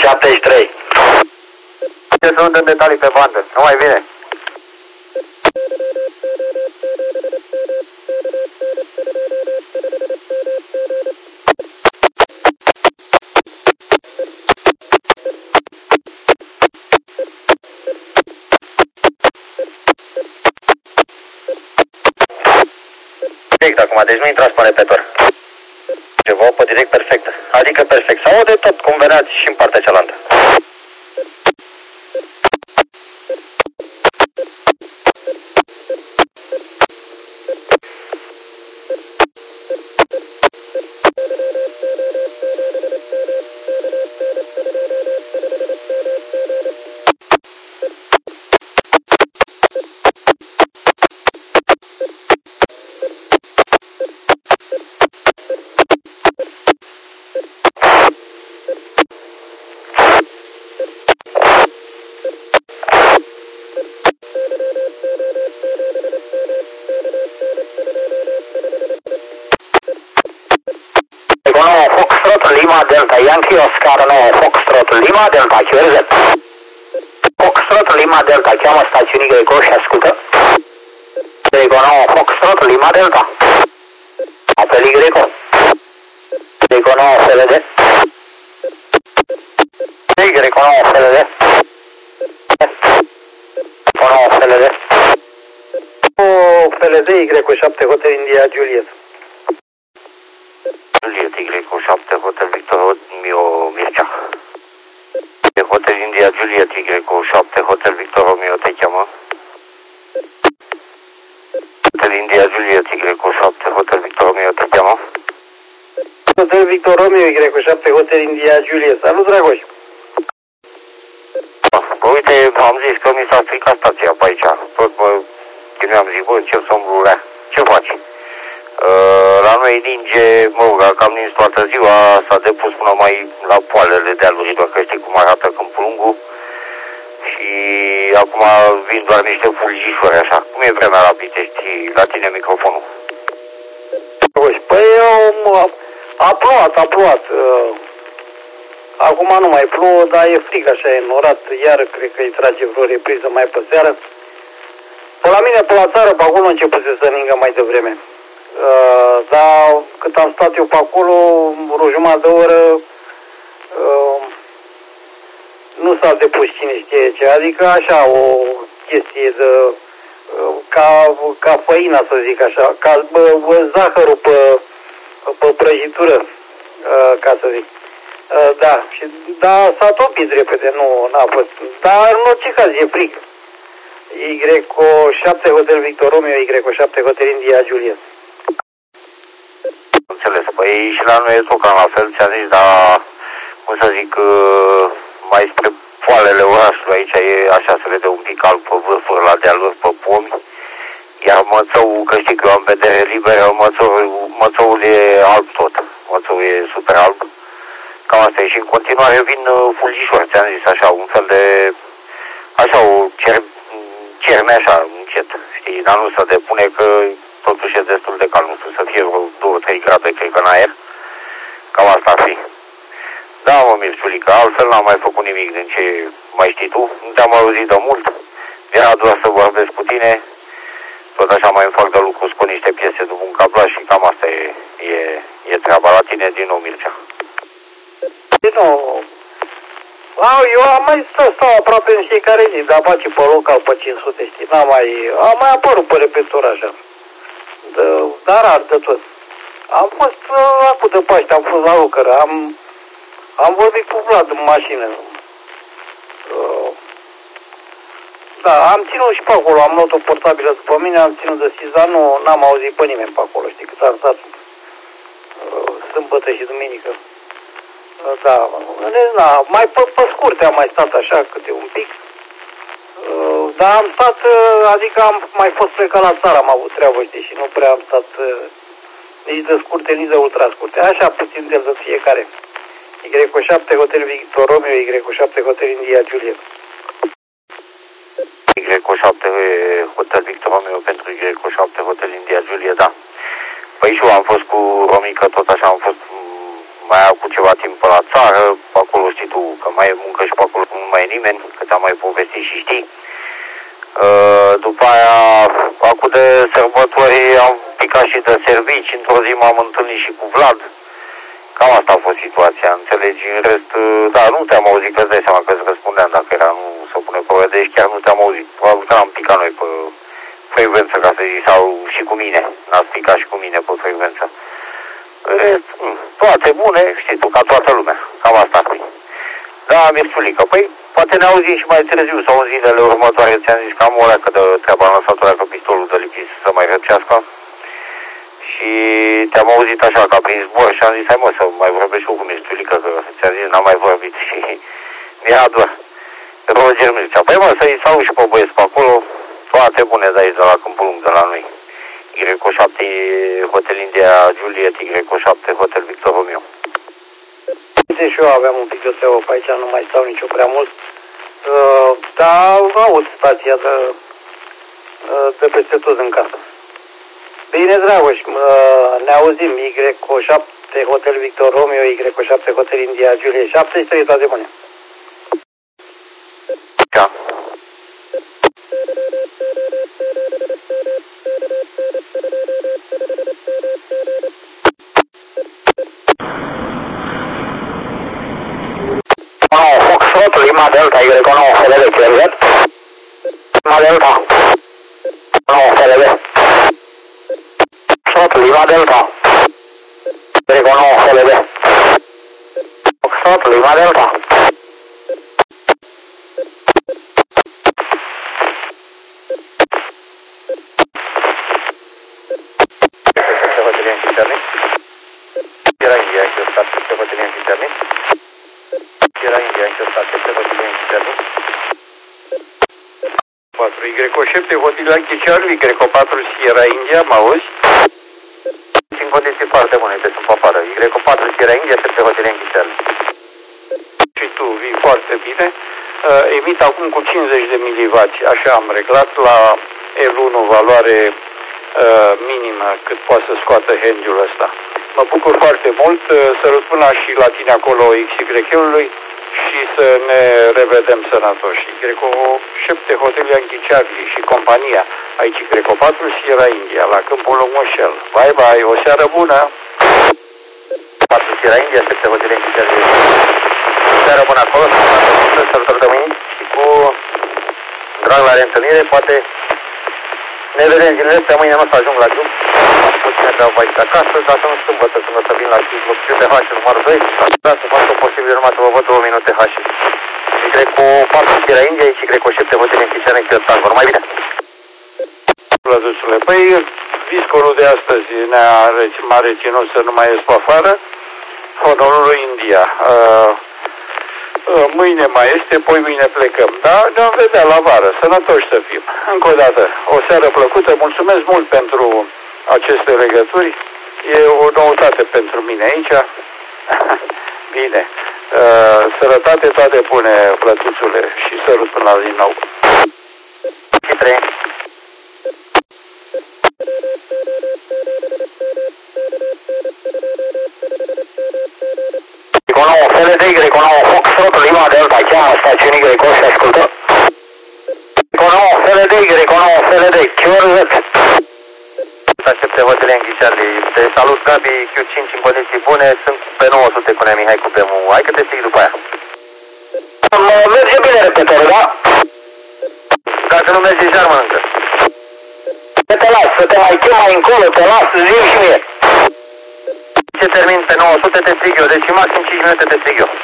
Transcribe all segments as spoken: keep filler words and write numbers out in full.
șaptezeci și trei. Ce sunt în detalii pe bandă? Nu mai vine. Perfect acum, deci nu intrați pe repetor. Vă apă direct perfect. Adică perfect. Sau de tot cum veneați și în partea cealaltă. Lima Delta Yankee Oscar nouă Foxtrot Lima Delta Q R Z. Foxtrot Lima Delta cheamă stațiunii Greco și ascultă. Greco nouă Foxtrot Lima Delta. Apelii Greco. Greco nouă F L D. Greco nouă F L D. Greco nouă F L D. F L D Greco șapte Hotel India Juliet. Juliet Y șapte Hotel Victor Romeo Mircea. Hotel India Juliet Y șapte Hotel Victor Romeo te cheamă. Hotel India Juliet Y șapte Hotel Victor Romeo te cheamă. Hotel Victor Romeo Y șapte Hotel India Juliet. Salut, Dragoș! Bă, uite, am zis că mi s-a stricat stația pe aici. Tot mă chinuiam, zic, bă, încep să umblu rea. Ce faci? Uh, la noi ninge, mă rog, cam nins toată ziua, s-a depus până mai la poalele dealurilor, că știi cum arată Câmpul Lungu. Și acum vin doar niște fulgișori așa. Cum e vremea la Pitești? La tine microfonul. Păi a plouat, a plouat. Acum nu mai plouă, dar e frig așa, e norat. Iar cred că îi trage vreo repriză mai pe seară. Pe la mine, pe la țară, pe acolo începuse să ningă mai devreme. Uh, dar cât am stat eu pe acolo, vreo jumătate de oră, uh, nu s-a depus cine știe ce, adică așa o chestie de, uh, ca, ca făina, să zic așa, ca bă, bă, zahărul pe, pe prăjitură, uh, ca să zic. Uh, da, și, dar s-a topit repede, nu n-a fost, dar în orice caz e frig. Y șapte Hotel Victor Romeo, Y șapte Hotel India Juliet. Înțeles, păi și la noi e tot cam la fel, ți-am zis, dar, cum să zic, mai spre poalele orașului, aici e așa, se vede un pic alb pe vârfuri, la dealuri, pe pomi, iar mățăul, că știi că eu am vedere liberă, mățăul, mățăul e alb tot, mățăul e super alb, cam asta e, și în continuare vin fulgișori, ți-am zis, așa, un fel de, așa, o cer, cerme așa, încet, știi, dar nu se depune că totuși e destul de cald, nu știu, să fie vreo două trei grade, cred că în aer. Cam asta ar fi. Da, mă, Mirciulică, altfel n-am mai făcut nimic din ce mai știi tu. Nu te-am auzit de mult. Era doar să vorbesc cu tine. Tot așa mai îmi fac de lucru, scot niște piese după un cablaj și cam asta e, e, e treaba. La tine din nou, Mircea. Din nou. Eu am mai stau, stau aproape în fiecare zi, dar face pe local pe cinci sute, știi. N-am mai, am mai apărut pe repetor așa. De, dar rar de tot. Am fost uh, acum de Paște, am fost la lucră, am, am vorbit cu Vlad în mașină. Uh, da, am ținut și pe acolo, am luat o portabilă după mine, am ținut de sis, dar nu n-am auzit pe nimeni pe acolo, știi, cât am stat uh, sâmbătă și duminică. Uh, da, da, mai pe, pe scurte am mai stat așa, câte un pic. Uh, dar am stat, uh, adică am mai fost plecat la țară, am avut treabă, știi, și nu prea am stat uh, nici de scurte, nici de ultra scurte. Așa puțin de fiecare. Y șapte Hotel Victor Romeo, Y șapte Hotel India Juliet. Y șapte Hotel Victor Romeo pentru Y șapte Hotel India Juliet, da. Păi și eu am fost cu Romica, tot așa, am fost mai a cu ceva timp pe la țară, pe acolo știi tu, că mai e muncă și pe acolo nu mai e nimeni, că ți-am mai povestit și știi. Uh, după aia, acum de sărbători am picat și de servici, într-o zi m-am întâlnit și cu Vlad. Cam asta a fost situația, înțelegi? În rest, da, nu te-am auzit, că îți dai seama că îți răspundeam dacă era, nu se pune pe deci chiar nu te-am auzit. Probabil că am picat noi pe frecvență, ca să zic, sau și cu mine. N-ați picat și cu mine pe frecvență. Rest, toate bune, știi tu, ca toată lumea. Cam asta ar fi. Da, mi-explică. Păi, poate ne auzim și mai târziu sau în zilele următoare. Ți-am zis că am o leacă de treaba am lăsat o leacă pistolul de lipit să mai răcească. Și te-am auzit așa ca prin zbor și am zis, hai mă să mai vorbesc și eu cu Mistulică, că ți-am zis, n-am mai vorbit și mi-a doar. Roger Mircea. Păi mă, să-i salut și pe băieți pe acolo, toate bune de aici, de la Câmpul Lung, de la noi. Y șapte, Hotel India Juliet, Y șapte, Hotel Victor Romeo. Și eu aveam un pic de treabă pe aici, nu mai stau nicio prea mult. Uh, dar aud stația de, uh, de peste tot în casă. Bine, Dragoș, ne auzim, Y șapte, Hotel Victor Romeo, Y șapte, Hotel India, Juliet șapte și toate bune. Da. Foxtrot, Lima Delta, Y nouă, F L D, Clerget. Lima Delta. nouă, F L D. Foxtrot, Lima Delta. Y nouă, F L D. Foxtrot, Lima Delta. Era India, anche lo stato, se potete invitarmi. Era India, anche lo stato, se potete invitarmi. patru Y șapte, Hotel Yankee Charlie, Y patru, Sierra India, mă auzi? În condiții foarte bune, te sunt pe afară. Y patru, Sierra India, se Hotel Yankee Charlie. Și tu vii foarte bine. Uh, emit acum cu cincizeci de milivați, așa am reglat la L unu valoare uh, minimă cât poate să scoată handiul ăsta. Mă bucur foarte mult, uh, să răspundă și la tine acolo X Y-ului și să ne revedem sănătoși. Y șapte, Hotel Yankee Charlie și compania, aici Y patru, Sierra India, la Câmpul Lung Moșel. Bye bye, o seară bună! patru, Sierra India, șapte, Hotel Yankee Charlie. O seară bună acolo, sărbători de mâini și cu drag la reîntâlnire, poate ne vedem zilele astea, mâine nu o să ajung la drum. Am puțină treabă aici acasă, dar să nu sâmbătă când o să vin la Q T H numărul doi, da, să fac o posibil numai să vă văd două minute H. Y patru, Sierra India, aici Y șapte, Hotel Yankee Charlie, în Tango, numai bine. Plăduțule, păi viscolul de astăzi ne-a m-a reținut să nu mai ies pe afară, Honorul India. Uh, Mâine mai este, poi mâine plecăm. Da, ne-am vedea la vară. Sănătoși să fim. Încă o dată, o seară plăcută. Mulțumesc mult pentru aceste legături. E o noutate pentru mine aici. Bine. Sănătate, toate bune, plătuțule. Și sărut până la din nou. Y nouă, F L D, Y nouă, Foxtrot, Lima Delta, cheamă stațiunii Y opt și ascultă. Y nouă, F L D, Y nouă, F L D, Clerget. Aștepte Hotel Yankee Charlie. Te salut, Gabi, Q cinci în condiții bune, sunt pe nouă sute cu Nea Mihai cu B M U. Hai că te stig după aia. Merge bine repetorul, da? Dacă nu merge, jar mănâncă. Te las, să te mai chem mai încolo, te las, zi și mie. Ce termin pe nouă sute te strig eu, deci maxim cinci minute te strig eu.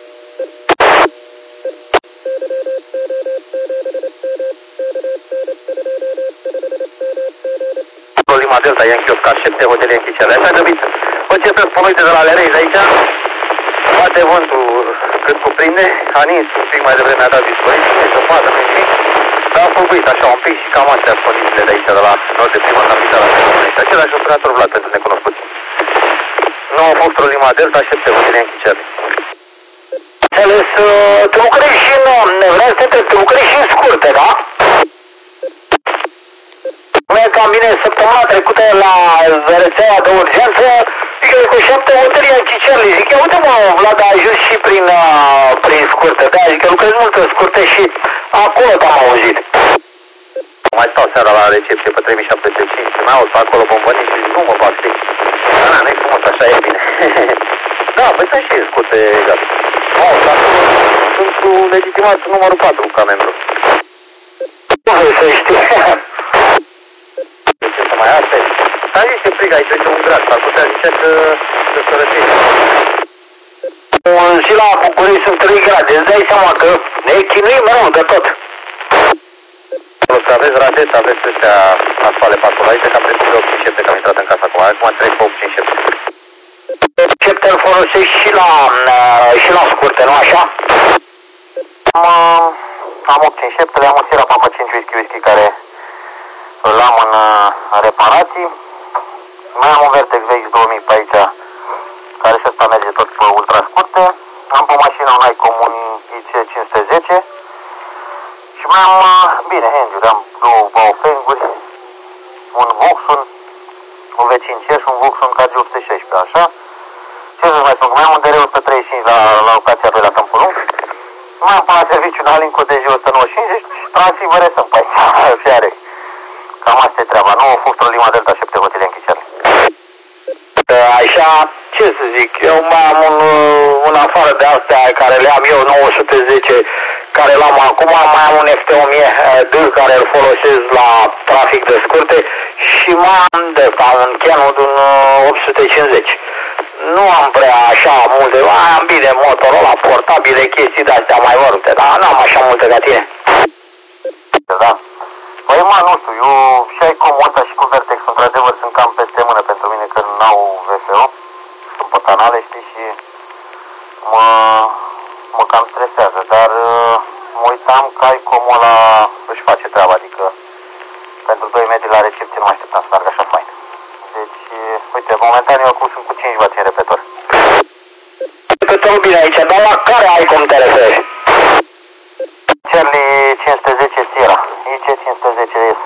Lima Delta, Yankee Oscar șapte, Hotel Yankee Charlie. Așa grăbit. O ce să spun, uite de la Lerei de aici, bate vântul cât cuprinde, a nins un pic mai devreme, a dat dispoziție, nu se poate, nu nimic, dar a făcuit așa un pic și cam astea sunt condițiile de aici, de la nord de prima capitală a României. Același operator Vlad pentru necunoscuți. nouă Foxtrot Lima Delta, șapte, Hotel Yankee Charlie. Înțeles, tu lucrezi și în, vreau să te, tu lucrezi și în scurte, da? Nu e cam bine săptămâna trecută la rețeaua de urgență, Adică cu șapte bătării în Chicerli. Zic, ia uite mă, Vlad, a ajuns și prin, uh, prin scurte. Da, zic că lucrez mult în scurte și acolo t-am auzit. Mai stau seara la recepție pe trei mii șapte sute cinci, mai aud pe acolo bombănii și zic, nu mă fac stric. Da, nu-i frumos, așa e bine. Da, păi sunt și scurte, exact. Nu, dar sunt cu legitimat numărul patru ca membru. Nu vrei să știi. Ce să mai asta e? Dar zis că frig aici, este un grad, s-ar putea zicea că să se răcește. Și la București sunt trei grade, îți dai seama că ne chinuim rău de tot. Să aveți radet, aveți ăstea nasoale pe acolo, aici cam destul de opt șepte, că am intrat în casa acum, acum trec pe opt cinci șepte. Șepte îl folosești și la, și la scurte, nu așa? Am, am opt cinci șepte, le-am usat la Papa cinci whisky whisky care îl am în, în reparații. Mai am un Vertex V X două mii pe aici, care și ăsta merge tot pe ultra scurte. Am pe mașină un Icom, un I C cinci sute zece. Și mai am, bine, Henry, am două Baofenguri, un Voxun, un V cinci și un Voxun K G opt sute șaisprezece, așa. Ce să mai spun, mai am un D R o sută treizeci și cinci la, la locația doi la Tâmpulung. Mai am pe la serviciu un Alinco D J o sută nouăzeci și cinci, deci transivere sunt pe aici, fiare. Cam asta e treaba, nouă Foxtrot Lima Delta șapte hotele în Chicerli. Așa, ce să zic, eu mai am un, un afară de astea care le am eu, nouă sute zece, care l-am acum, mai am un F T o mie D care îl folosesc la trafic de scurte și mai am de fapt un Canon de un opt sute cincizeci. Nu am prea așa multe, mai am bine Motorola, portabile, chestii de-astea mai mărunte, dar n-am așa multe ca tine. Da. Păi mă, nu știu, eu și Icom-ul ăsta și cu Vertex, într-adevăr, sunt cam peste mână pentru mine că n-au V F O, sunt pe canale, știi, și mă, mă cam stresează, dar mă uitam că Icom-ul ăla își face treaba, adică pentru doi metri la recepție nu mă așteptam să meargă așa fain. Deci, uite, momentan eu acum sunt cu cinci wați în repetor. Repetorul bine aici, dar la care Icom te referi? Charlie cinci sute zece Sierra, I C cinci sute zece S.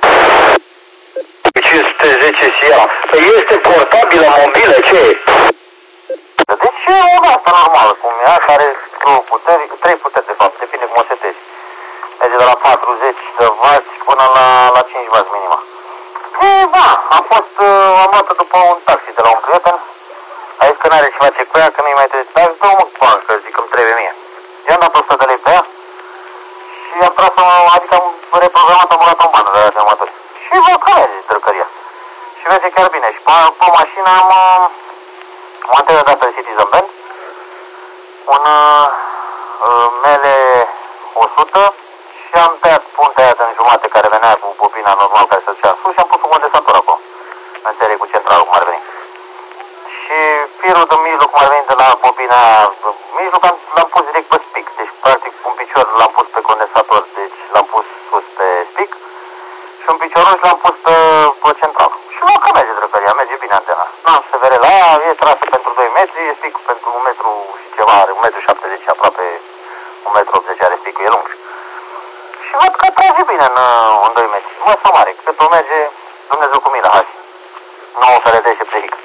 cinci sute zece Sierra. Păi este portabilă, mobilă, ce e? Deci e o asta normală, cum ea, care are două puteri, trei puteri de fapt, depinde cum o setezi. Merge de la patruzeci de wați până la, la cinci wați minima. E, da, am fost, uh, am luat după un taxi de la un prieten, a zis că n-are ce face cu ea, că nu-i mai trebuie, dar dă-o mă cu bani, că zic că îmi trebuie mie. I-am dat o sută de lei pe ea și am tras, adică am reprogramat, am luat o bandă de la filmatori. Și văd că merge drăcăria. Și merge chiar bine. Și pe, pe mașină am o antenă de asta de Citizen Band, un uh, Mele o sută și am tăiat puntea aia din jumate care venea cu bobina normal care se ducea în sus și am pus un condensator acolo, în serie cu centralul cum ar veni. Și firul din mijloc cum ar veni de la bobina mijloc l-am pus direct pe spic, deci practic un picior l-am pus pe condensator, deci l-am pus sus pe spic și un picioruș l-am pus pe, pe central. Și văd că merge drăcăria, merge bine antena. N-am S V R la ea, e trasă pentru doi metri, e spic pentru un metru și ceva, are un metru șaptezeci, aproape un metru optzeci are spicul, e lung. Și văd că trage bine în, în doi metri. Mă, să mare, cât o merge, Dumnezeu cu mine, hai. nouă F L D și psihic.